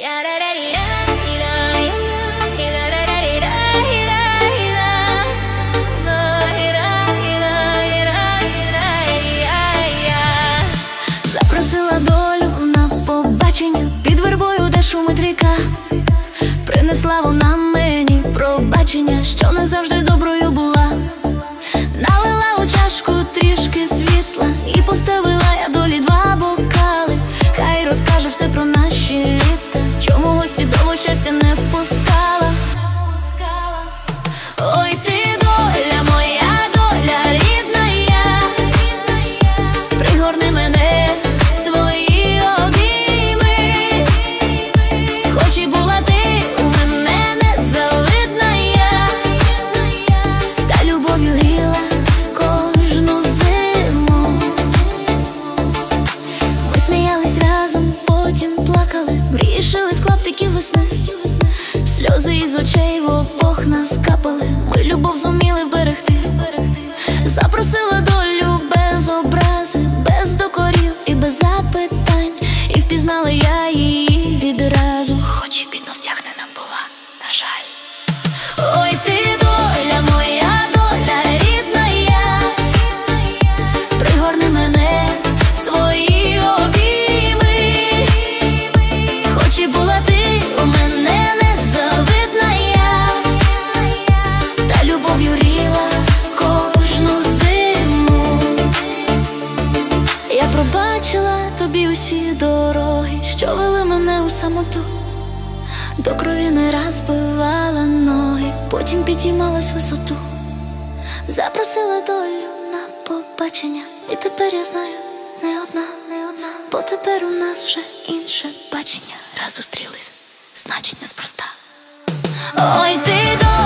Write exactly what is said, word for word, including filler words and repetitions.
Запросила долю на побачення під вербою, де шумить ріка. Принесла вона мені пробачення, що не завжди доброю була. Налила у чашку трішки світла і поставила я долі два бокали. Хай розкаже все про наші літа, чому гості довго щастя не впускала. Ой, ти доля, моя доля рідна я, пригорни мене в свої обійми. Хоч і була ти у мене незавидна я, та любов'ю гріла кожну зиму. Ми сміялись разом, потім плакали, мрії шили з клаптиків весни. Сльози із очей в обох нас капали, ми любов зуміли вберегти. Запросила долю без образи, без докорів і без запитань, і впізнала я її відразу, хоч і бідно втягнена була, на жаль. Ой, ти доля, моя доля рідна я, пригорни мене в свої обійми. Хоч і була ти у мене незавидна я, та любов'ю ріла кожну зиму. Я пробачила тобі усі дороги, що вели мене у самоту. До крові не раз бивала ноги, потім підіймалась в висоту. Запросила долю на побачення, і тепер я знаю, не одна, бо тепер у нас вже інше бачення. Раз зустрілись, значить неспроста. Ой, ти доля.